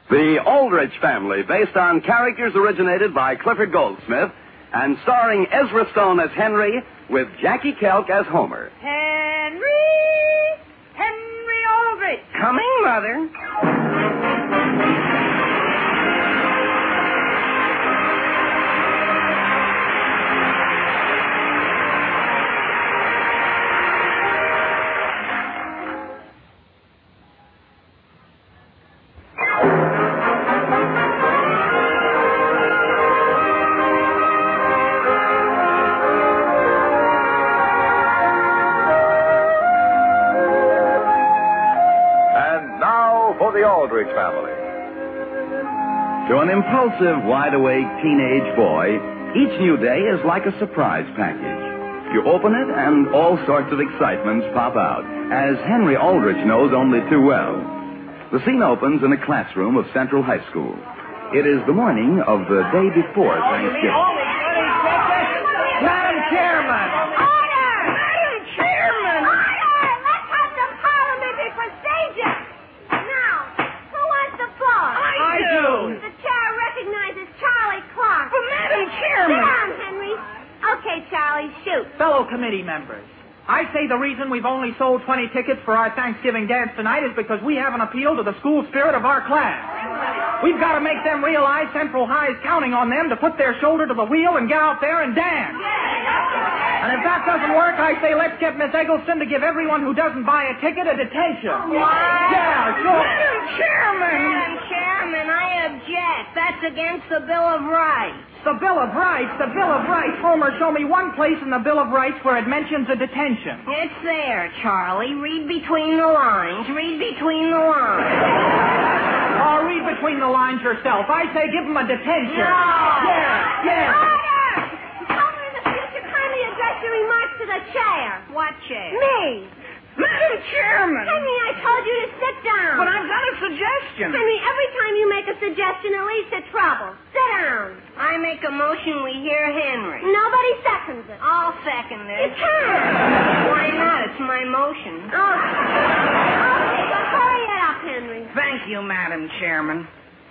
The Aldrich Family, based on characters originated by Clifford Goldsmith and starring Ezra Stone as Henry with Jackie Kelk as Homer. Henry Aldrich. Coming, Mother. The Aldrich Family. To an impulsive, wide-awake teenage boy, each new day is like a surprise package. You open it and all sorts of excitements pop out, as Henry Aldrich knows only too well. The scene opens in a classroom of Central High School. It is the morning of the day before Thanksgiving. Madam Chairman! Order! Madam Chairman! Order! Let's have some parliamentary procedure. Now, who wants the floor? I do. The chair recognizes Charlie Clark. But Madam Sit Chairman! down, Henry. Okay, Charlie, shoot. Fellow committee members, I say the reason we've only sold 20 tickets for our Thanksgiving dance tonight is because we haven't appealed to the school spirit of our class. We've got to make them realize Central High is counting on them to put their shoulder to the wheel and get out there and dance. And if that doesn't work, I say let's get Miss Eggleston to give everyone who doesn't buy a ticket a detention. Yeah, sure. Madam Chairman! Madam Chairman, I object. That's against the Bill of Rights. The Bill of Rights, the Bill of Rights. Homer, show me one place in the Bill of Rights where it mentions a detention. It's there, Charlie. Read between the lines. Read between the lines. Oh, read between the lines yourself. I say give him a detention. No. Yeah. Order! Homer, in the future, kindly address your remarks to the chair. What chair? Me. Madam Chairman! Henry, I told you to sit down. But I've got a suggestion. Henry, every time you make a suggestion, it leads to trouble. Sit down. I make a motion we hear Henry. Nobody seconds it. I'll second it. You can't. Why not? It's my motion. Oh. Okay, so hurry it up, Henry. Thank you, Madam Chairman.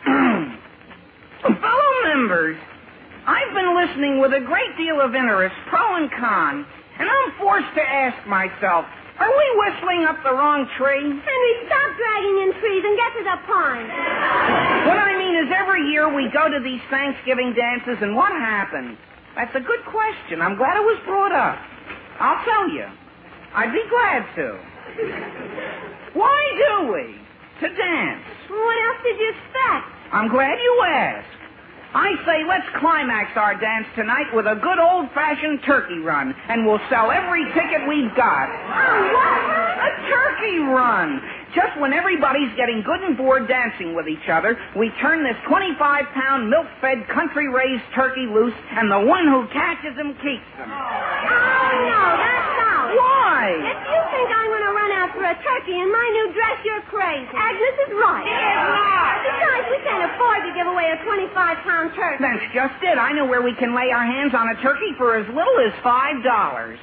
Fellow members, I've been listening with a great deal of interest, pro and con, and I'm forced to ask myself, are we whistling up the wrong tree? Henry, stop dragging in trees and get to the point. What I mean is every year we go to these Thanksgiving dances, and what happens? That's a good question. I'm glad it was brought up. I'll tell you. I'd be glad to. Why do we? To dance. What else did you expect? I'm glad you asked. I say let's climax our dance tonight with a good old-fashioned turkey run, and we'll sell every ticket we've got. Oh, what? A turkey run. Just when everybody's getting good and bored dancing with each other, we turn this 25-pound milk-fed country-raised turkey loose, and the one who catches him keeps him. Oh, no, that's out. Why? If you think I'm going to run after a turkey in my new dress, you're crazy. Agnes is right. She is right. Besides, we can't afford to give away a 25-pound turkey. That's just it. I know where we can lay our hands on a turkey for as little as $5. $5?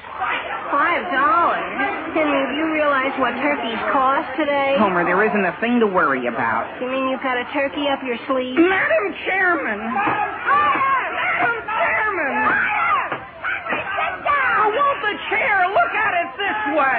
Henry, do you realize what turkeys cost today? Homer, there isn't a thing to worry about. You mean you've got a turkey up your sleeve? Madam Chairman! Madam Chairman! Sit down! Oh, won't the chair look at it this way?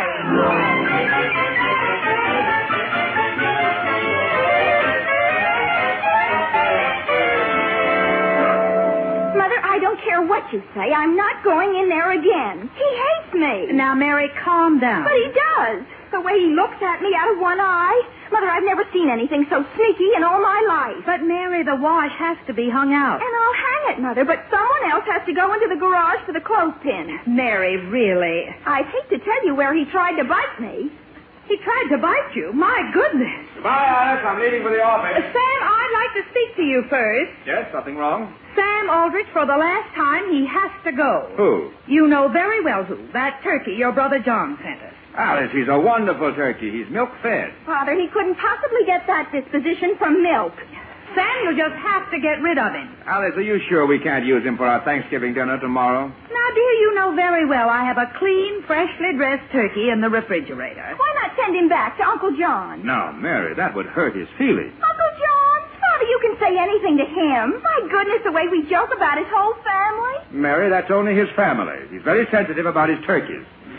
Mother, I don't care what you say. I'm not going in there again. He hates me. Now, Mary, calm down. But he does. The way he looks at me out of one eye. Mother, I've never seen anything so sneaky in all my life. But, Mary, the wash has to be hung out. And I'll hang it, Mother, but someone else has to go into the garage for the clothespin. Mary, really? I'd hate to tell you where he tried to bite me. He tried to bite you. My goodness. Goodbye, Alice. I'm leaving for the office. Sam, I'd like to speak to you first. Yes, something wrong? Sam Aldrich, for the last time, he has to go. Who? You know very well who. That turkey your brother John sent us. Alice, he's a wonderful turkey. He's milk-fed. Father, he couldn't possibly get that disposition from milk. Sam, you'll just have to get rid of him. Alice, are you sure we can't use him for our Thanksgiving dinner tomorrow? Now, dear, you know very well I have a clean, freshly dressed turkey in the refrigerator. Why not send him back to Uncle John? No, Mary, that would hurt his feelings. Uncle John, didn't say anything to him. My goodness, the way we joke about his whole family. Mary, that's only his family. He's very sensitive about his turkeys.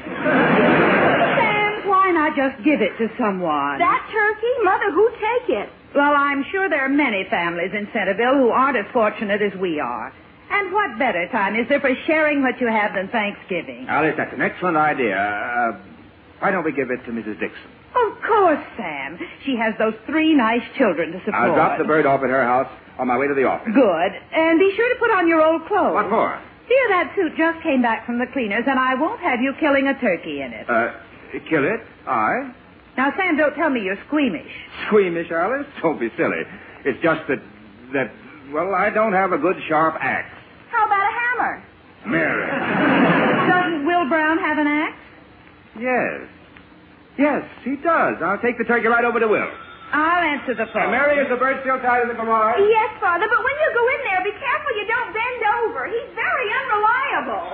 Sam, why not just give it to someone? That turkey? Mother, who'd take it? Well, I'm sure there are many families in Centerville who aren't as fortunate as we are. And what better time is there for sharing what you have than Thanksgiving? Alice, that's an excellent idea. Why don't we give it to Mrs. Dixon? Of course, Sam. She has those 3 nice children to support. I'll drop the bird off at her house on my way to the office. Good. And be sure to put on your old clothes. What for? Dear, that suit just came back from the cleaners, and I won't have you killing a turkey in it. Kill it? I? Now, Sam, don't tell me you're squeamish. Squeamish, Alice? Don't be silly. It's just that, well, I don't have a good sharp axe. How about a hammer? Mary. Doesn't Will Brown have an axe? Yes. Yes, he does. I'll take the turkey right over to Will. I'll answer the phone. Mary, is the bird still tied in the garage? Yes, Father, but when you go in there, be careful you don't bend over. He's very unreliable.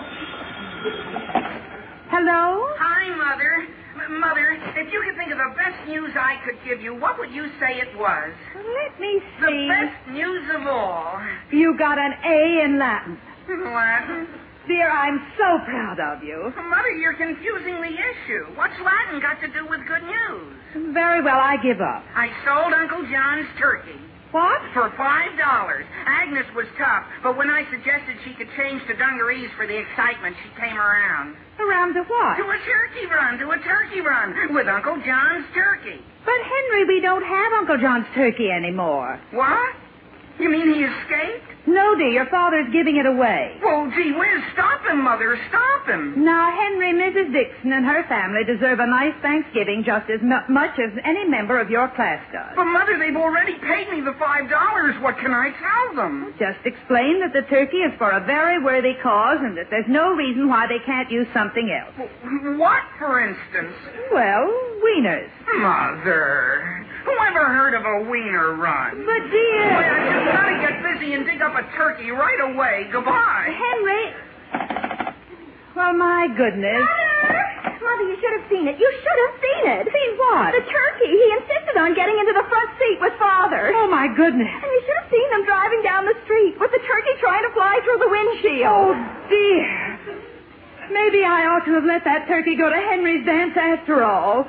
Hello? Hi, Mother. Mother, if you could think of the best news I could give you, what would you say it was? Let me The see. best news of all. You got an A in Latin. Latin? Dear, I'm so proud of you. Mother, you're confusing the issue. What's Latin got to do with good news? Very well, I give up. I sold Uncle John's turkey. What? For $5. Agnes was tough, but when I suggested she could change to dungarees for the excitement, she came around. Around to what? To a turkey run, with Uncle John's turkey. But, Henry, we don't have Uncle John's turkey anymore. What? You mean he escaped? No, dear, your father's giving it away. Well, gee whiz, stop him, Mother, stop him. Now, Henry, Mrs. Dixon and her family deserve a nice Thanksgiving just as much as any member of your class does. But, Mother, they've already paid me the $5. What can I tell them? Just explain that the turkey is for a very worthy cause and that there's no reason why they can't use something else. What, for instance? Well, wieners. Mother, who ever heard of a wiener run? But, dear... Boy, I just gotta get busy and dig up a turkey right away. Goodbye. Henry... Well, my goodness. Mother, you should have seen it. You should have seen it. Seen what? The turkey. He insisted on getting into the front seat with Father. Oh, my goodness. And you should have seen them driving down the street with the turkey trying to fly through the windshield. Oh, dear. Maybe I ought to have let that turkey go to Henry's dance after all.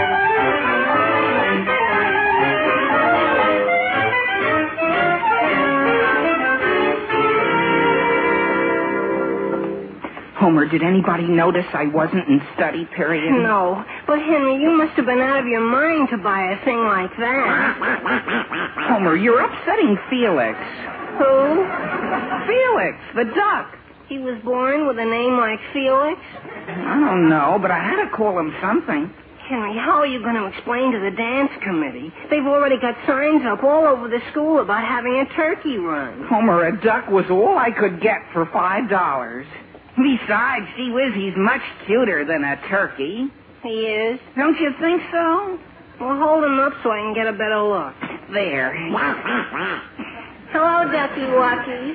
Homer, did anybody notice I wasn't in study period? No. But, Henry, you must have been out of your mind to buy a thing like that. Homer, you're upsetting Felix. Who? Felix, the duck. He was born with a name like Felix? I don't know, but I had to call him something. Henry, how are you going to explain to the dance committee? They've already got signs up all over the school about having a turkey run. Homer, a duck was all I could get for $5. Besides, gee whiz, he's much cuter than a turkey. He is? Don't you think so? Well, hold him up so I can get a better look. There. Hello, Ducky Wuckies.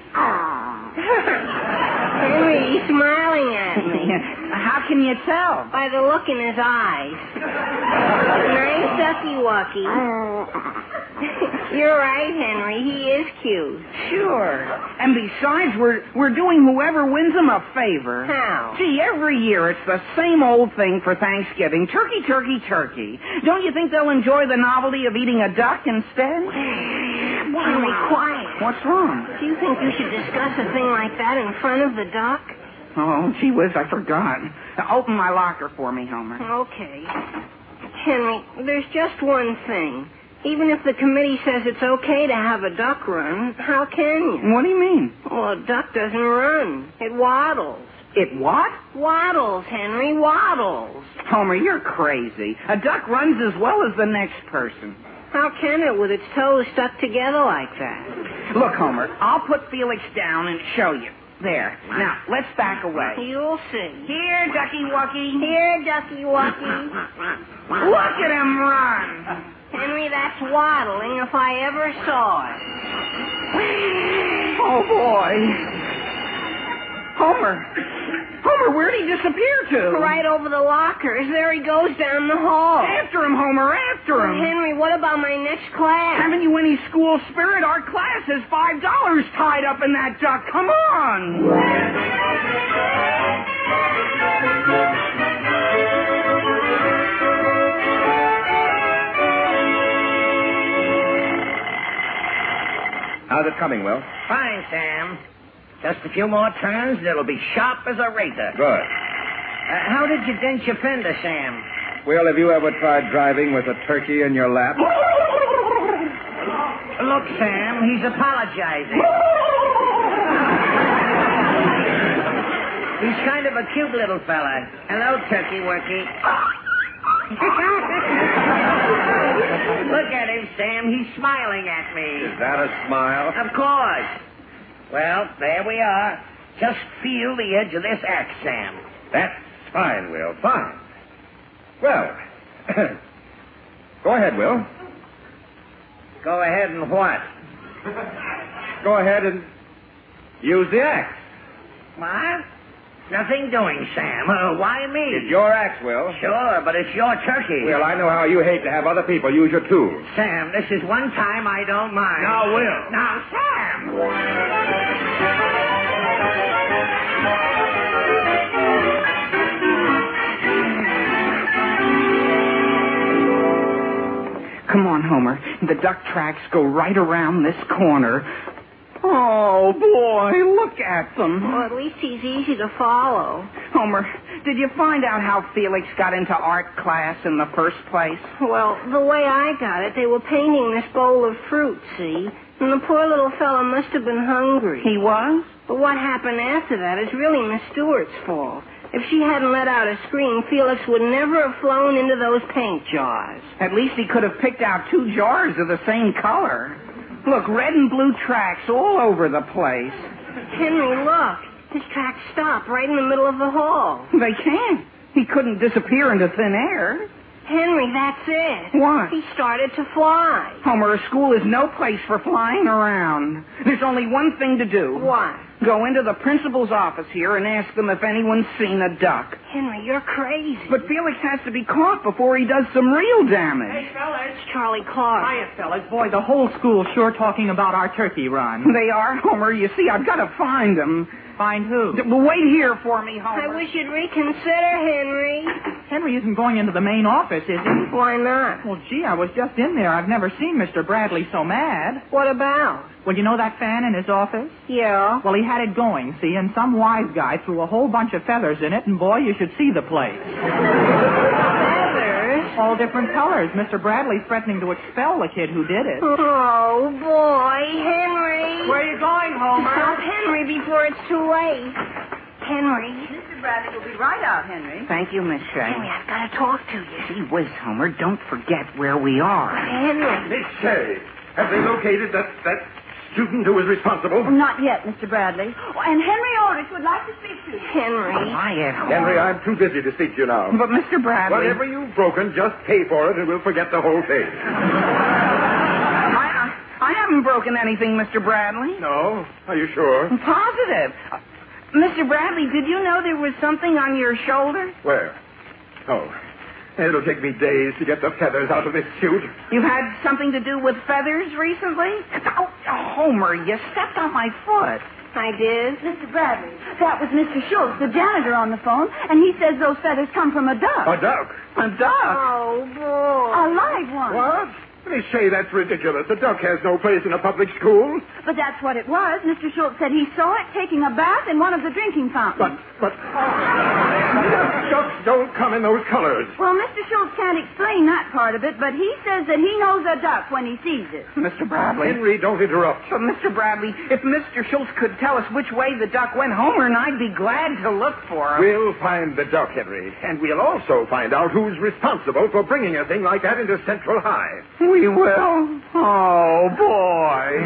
Henry, he's smiling at me. How can you tell? By the look in his eyes. Nice Ducky Wuckie. You're right, Henry. He is cute. Sure. And besides, we're doing whoever wins him a favor. How? Gee, every year it's the same old thing for Thanksgiving. Turkey, turkey, turkey. Don't you think they'll enjoy the novelty of eating a duck instead? Henry, quiet. What's wrong? Do you think you should discuss a thing like that in front of the duck? Oh, gee whiz, I forgot. Now, open my locker for me, Homer. Okay. Henry, there's just one thing. Even if the committee says it's okay to have a duck run, how can you? What do you mean? Well, a duck doesn't run. It waddles. It what? Waddles, Henry, waddles. Homer, you're crazy. A duck runs as well as the next person. How can it with its toes stuck together like that? Look, Homer, I'll put Felix down and show you. There. Now, let's back away. You'll see. Here, Ducky Wuckie. Here, Ducky Wuckie. Look at him run. Henry, that's waddling if I ever saw it. Oh, boy. Homer, Homer, where'd he disappear to? Right over the lockers. There he goes down the hall. After him, Homer, after him. Henry, what about my next class? Haven't you any school spirit? Our class has $5 tied up in that duck. Come on. How's it coming, Will? Fine, Sam. Just a few more turns and it'll be sharp as a razor. Good. How did you dent your fender, Sam? Will, have you ever tried driving with a turkey in your lap? Look, Sam, he's apologizing. He's kind of a cute little fella. Hello, Turkey Worky. Look at him, Sam. He's smiling at me. Is that a smile? Of course. Well, there we are. Just feel the edge of this axe, Sam. That's fine, Will. Fine. Well, go ahead, Will. Go ahead and what? Go ahead and use the axe. What? Nothing doing, Sam. Why me? It's your axe, Will. Sure, but it's your turkey. Will, I know how you hate to have other people use your tools. Sam, this is one time I don't mind. Now, Will. Now, Sam! Come on, Homer. The duck tracks go right around this corner. Oh, boy, look at them. Well, at least he's easy to follow. Homer, did you find out how Felix got into art class in the first place? Well, the way I got it, they were painting this bowl of fruit, see? And the poor little fellow must have been hungry. He was? But what happened after that is really Miss Stewart's fault. If she hadn't let out a scream, Felix would never have flown into those paint jars. At least he could have picked out 2 jars of the same color. Look, red and blue tracks all over the place. Henry, look. His tracks stop right in the middle of the hall. They can't. He couldn't disappear into thin air. Henry, that's it. What? He started to fly. Homer, a school is no place for flying around. There's only one thing to do. What? Go into the principal's office here and ask them if anyone's seen a duck. Henry, you're crazy. But Felix has to be caught before he does some real damage. Hey, fellas. It's Charlie Clark. Hiya, fellas. Boy, the whole school's sure talking about our turkey run. They are, Homer. You see, I've got to find them. Find who? Wait here for me, Homer. I wish you'd reconsider, Henry. Henry isn't going into the main office, is he? Why not? Well, gee, I was just in there. I've never seen Mr. Bradley so mad. What about? Well, you know that fan in his office? Yeah. Well, he had it going, see, and some wise guy threw a whole bunch of feathers in it, and boy, you should see the place. Feathers? All different colors. Mr. Bradley's threatening to expel the kid who did it. Oh, boy. Henry. Where are you going, Homer? Stop Henry before it's too late. Henry. Mr. Bradley will be right out, Henry. Thank you, Miss Shea. Henry, I've got to talk to you. Gee whiz, Homer, don't forget where we are. Henry. Miss Shea, have they located that student who was responsible? Not yet, Mr. Bradley. Oh, and Henry Aldrich would like to speak to you. Henry. Quiet, Homer. Henry, I'm too busy to speak to you now. But, Mr. Bradley... Whatever you've broken, just pay for it and we'll forget the whole thing. I haven't broken anything, Mr. Bradley. No? Are you sure? I'm positive. Mr. Bradley, did you know there was something on your shoulder? Where? Oh, it'll take me days to get the feathers out of this suit. You've had something to do with feathers recently? Oh, Homer, you stepped on my foot. I did. Mr. Bradley, that was Mr. Schultz, the janitor, on the phone, and he says those feathers come from a duck. A duck? A duck? Oh, boy. A live one. What? Miss Shea, that's ridiculous. A duck has no place in a public school. But that's what it was. Mr. Schultz said he saw it taking a bath in one of the drinking fountains. But ducks don't come in those colors. Well, Mr. Schultz can't explain that part of it, but he says that he knows a duck when he sees it. Mr. Bradley. Henry, don't interrupt. But, Mr. Bradley, if Mr. Schultz could tell us which way the duck went, Homer and I'd be glad to look for him. We'll find the duck, Henry. And we'll also find out who's responsible for bringing a thing like that into Central High. We will? Oh, boy.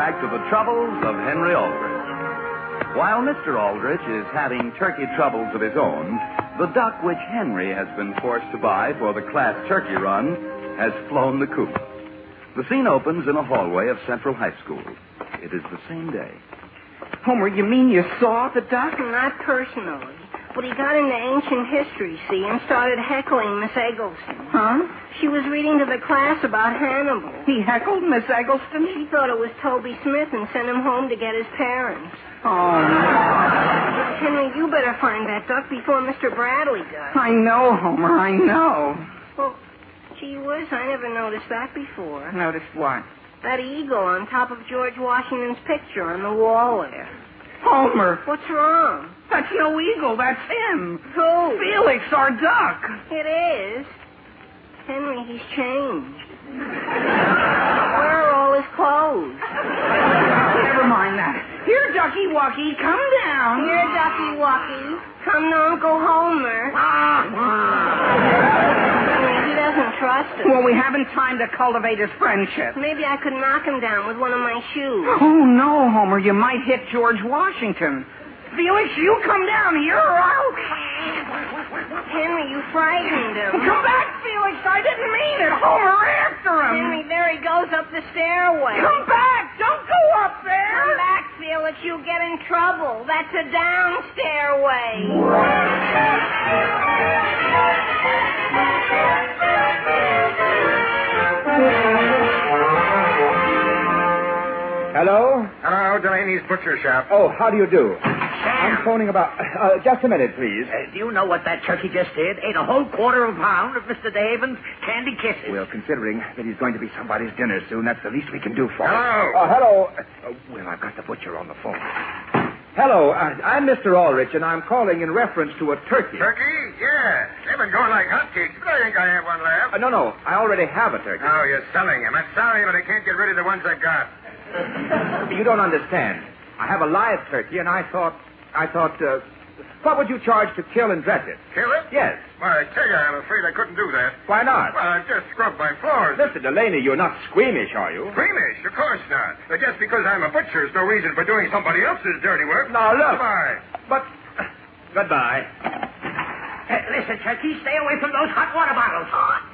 back to the troubles of Henry Aldrich. While Mr. Aldrich is having turkey troubles of his own, the duck which Henry has been forced to buy for the class turkey run has flown the coop. The scene opens in a hallway of Central High School. It is the same day. Homer, you mean you saw the duck? Not personally. But he got into ancient history, see, and started heckling Miss Eggleston. Huh? She was reading to the class about Hannibal. He heckled Miss Eggleston? She thought it was Toby Smith and sent him home to get his parents. Oh, Henry, you better find that duck before Mr. Bradley does. I know, Homer, I know. Well, gee whiz, I never noticed that before. Noticed what? That eagle on top of George Washington's picture on the wall there. Homer, What's wrong? that's no eagle, that's him. Who? Felix, our duck. It is. Henry, he's changed. Where are all his clothes? Never mind that. Here, Ducky Wucky, come down. Here, Ducky Wucky. Come to Uncle Homer. Henry, he doesn't trust us. Well, we haven't time to cultivate his friendship. Maybe I could knock him down with one of my shoes. Oh, no, Homer, you might hit George Washington. Felix, you come down here or I'll... Henry, you frightened him. Come back, Felix. I didn't mean it. Homer, after him. Henry, there he goes up the stairway. Come back. Don't go up there. Come back, Felix. You'll get in trouble. That's a down stairway. Hello? Hello, Delaney's Butcher Shop. Oh, how do you do? I'm phoning about... just a minute, please. Do you know what that turkey just did? Ate a whole quarter of a pound of Mr. DeHaven's candy kisses. Well, considering that he's going to be somebody's dinner soon, that's the least we can do for him. Hello. Hello. Well, I've got the butcher on the phone. Hello, I'm Mr. Aldrich, and I'm calling in reference to a turkey. Turkey? Yeah. They've been going like hotcakes, but I think I have one left. No, I already have a turkey. Oh, you're selling them. I'm sorry, but I can't get rid of the ones I got. You don't understand. I have a live turkey, and I thought, what would you charge to kill and dress it? Kill it? Yes. Why, I tell you, I'm afraid I couldn't do that. Why not? Well, I've just scrubbed my floors. Mr. Delaney, you're not squeamish, are you? Squeamish? Of course not. But just because I'm a butcher is no reason for doing somebody else's dirty work. Now, look. Goodbye. But, goodbye. Listen, Turkey, stay away from those hot water bottles.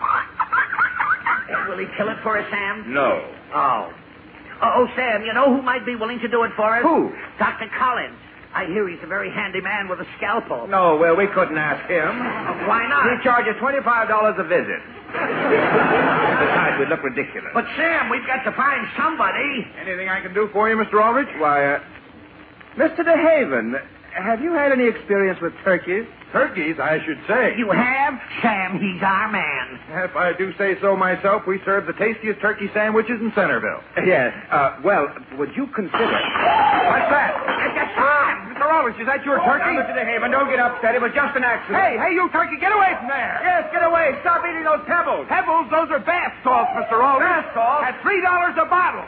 Will he kill it for us, Sam? No. Oh, Sam, you know who might be willing to do it for us? Who? Dr. Collins. I hear he's a very handy man with a scalpel. No, well, we couldn't ask him. Why not? He charges $25 a visit. Besides, we'd look ridiculous. But, Sam, we've got to find somebody. Anything I can do for you, Mr. Aldrich? Why, Mr. DeHaven, have you had any experience with turkeys? Turkeys, I should say. You have? Sam, he's our man. If I do say so myself, we serve the tastiest turkey sandwiches in Centerville. Yes. Well, would you consider... What's that? It's Sam. Mr. Aldrich, is that your turkey? Mr. DeHaven, don't get upset. It was just an accident. Hey, you turkey, get away from there. Yes, get away. Stop eating those pebbles. Pebbles? Those are bath salts, Mr. Aldrich. Bath salts? At $3 a bottle.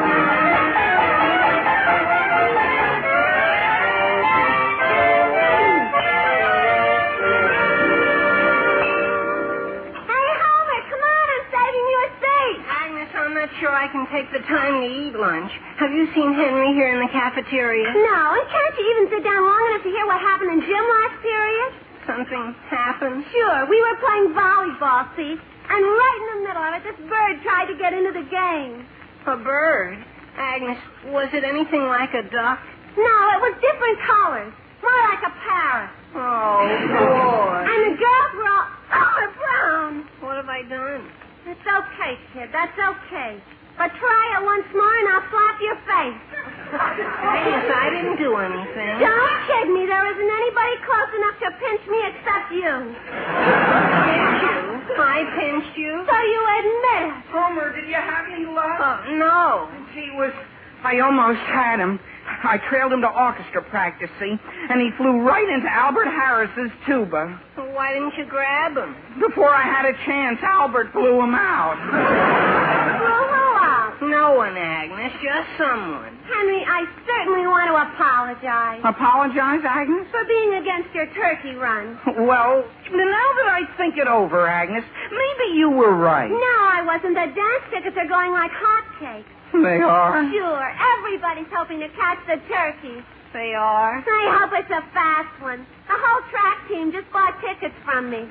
I'm not sure I can take the time to eat lunch. Have you seen Henry here in the cafeteria? No, and can't you even sit down long enough to hear what happened in gym last period? Something happened? Sure, we were playing volleyball, see? And right in the middle of it, this bird tried to get into the game. A bird? Agnes, was it anything like a duck? No, it was different colors. More like a parrot. Oh, boy. And the girls were all brown. What have I done? It's okay, kid. That's okay. But try it once more and I'll slap your face. Agnes, I didn't do anything. Don't kid me. There isn't anybody close enough to pinch me except you. Pinch you? I pinched you? So you admit it. Homer, did you have any luck? No. I almost had him. I trailed him to orchestra practice, see? And he flew right into Albert Harris's tuba. Well, why didn't you grab him? Before I had a chance, Albert blew him out. Well, who else? No one, Agnes. Just someone. Henry, I certainly want to apologize. Apologize, Agnes? For being against your turkey run. Well, now that I think it over, Agnes, maybe you were right. No, I wasn't. The dance tickets are going like hotcakes. They are? Sure. Everybody's hoping to catch the turkey. They are? I hope it's a fast one. The whole track team just bought tickets from me.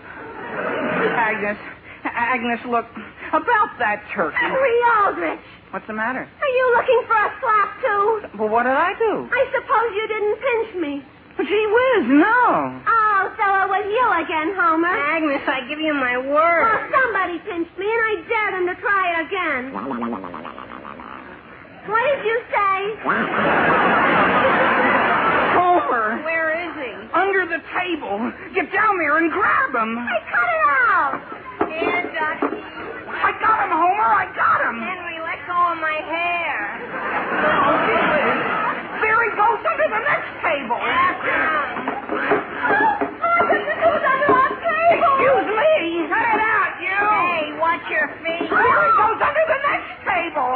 Agnes, look, about that turkey. Henry Aldrich. What's the matter? Are you looking for a slap, too? Well, what did I do? I suppose you didn't pinch me. Gee whiz, no. Oh, so it was you again, Homer. Agnes, I give you my Well, word. somebody pinched me, and I dare them to try it again. What did you say? Homer. Where is he? Under the table. Get down there and grab him. I cut it out. Here, Ducky. I got him, Homer. I got him. Henry, let go of my hair. There he goes under the next table. Excuse me. Cut it out, you. Hey, watch your feet. There he goes under the next table.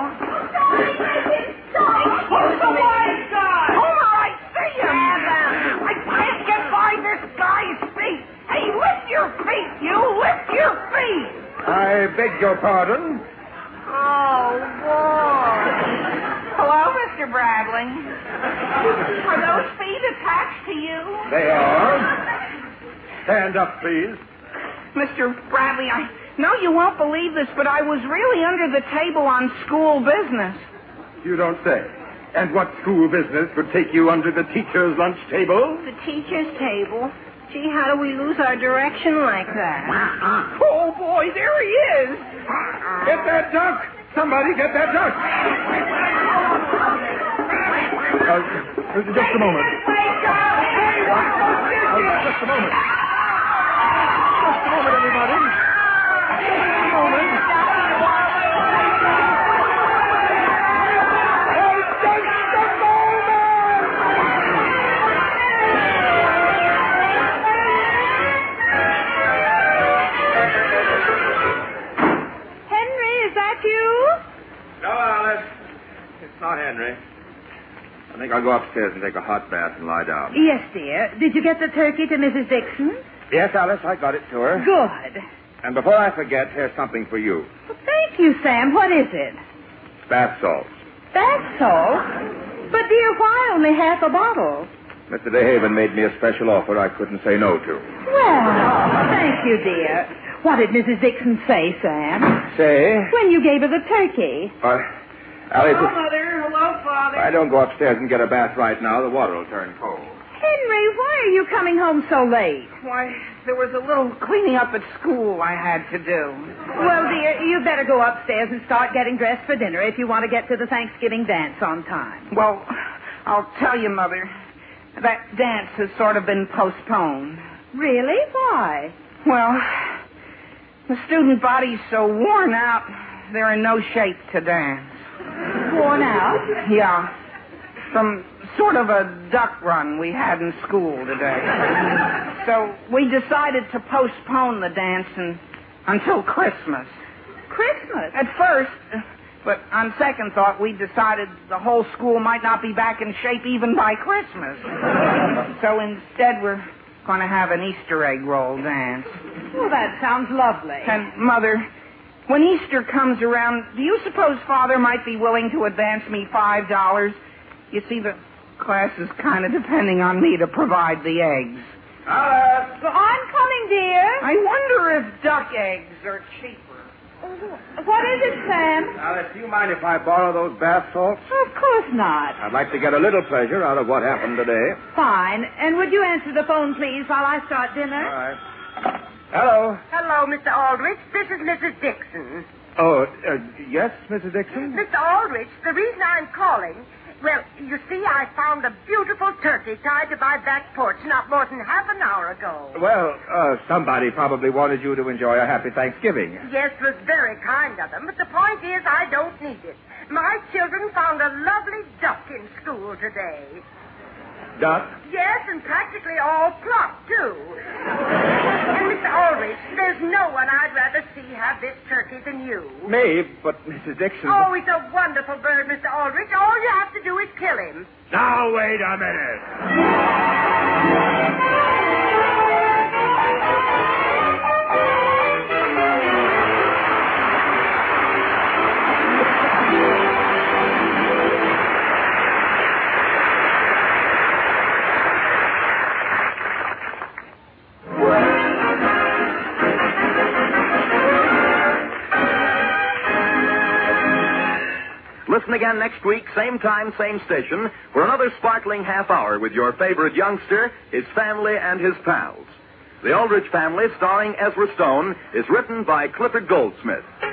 Who's the wise guy? Homer, I see him. I can't get by this guy's feet. Hey, lift your feet, you. Lift your feet. I beg your pardon. Oh, boy. Hello, Mr. Bradley. Are those feet attached to you? They are. Stand up, please. Mr. Bradley, I know you won't believe this, but I was really under the table on school business. You don't say. And what school business would take you under the teacher's lunch table? The teacher's table. Gee, how do we lose our direction like that? Oh, boy, there he is. Get that duck! Somebody get that duck! Just a moment. Just a moment. Just a moment, everybody. Just a moment. Not Henry. I think I'll go upstairs and take a hot bath and lie down. Yes, dear. Did you get the turkey to Mrs. Dixon? Yes, Alice, I got it to her. Good. And before I forget, here's something for you. Well, thank you, Sam. What is it? Bath salts. Bath salt? But, dear, why only half a bottle? Mr. DeHaven made me a special offer I couldn't say no to. Well, thank you, dear. What did Mrs. Dixon say, Sam? Say? When you gave her the turkey. Alice, Hello, Mother. Hello, Father. if I don't go upstairs and get a bath right now, the water will turn cold. Henry, why are you coming home so late? Why, there was a little cleaning up at school I had to do. Well, dear, you better go upstairs and start getting dressed for dinner if you want to get to the Thanksgiving dance on time. Well, I'll tell you, Mother, that dance has sort of been postponed. Really? Why? Well, the student body's so worn out, they're in no shape to dance. Worn out? Yeah. From sort of a duck run we had in school today. So we decided to postpone the dance until Christmas. Christmas? At first, but on second thought, we decided the whole school might not be back in shape even by Christmas. So instead, we're going to have an Easter egg roll dance. Well, that sounds lovely. And, Mother, when Easter comes around, do you suppose Father might be willing to advance me $5? You see, the class is kind of depending on me to provide the eggs. Alice! Well, I'm coming, dear. I wonder if duck eggs are cheaper. What is it, Sam? Alice, do you mind if I borrow those bath salts? Of course not. I'd like to get a little pleasure out of what happened today. Fine. And would you answer the phone, please, while I start dinner? All right. Hello. Hello, Mr. Aldrich. This is Mrs. Dixon. Oh, yes, Mrs. Dixon? Mr. Aldrich, the reason I'm calling, well, you see, I found a beautiful turkey tied to my back porch not more than half an hour ago. Well, somebody probably wanted you to enjoy a happy Thanksgiving. Yes, it was very kind of them, but the point is I don't need it. My children found a lovely duck in school today. Duck? Yes, and practically all plucked, too. And, Mr. Aldrich, there's no one I'd rather see have this turkey than you. Me? But, Mrs. Dixon... Oh, he's a wonderful bird, Mr. Aldrich. All you have to do is kill him. Now, wait a minute. Listen again next week, same time, same station, for another sparkling half hour with your favorite youngster, his family, and his pals. The Aldrich Family, starring Ezra Stone, is written by Clifford Goldsmith.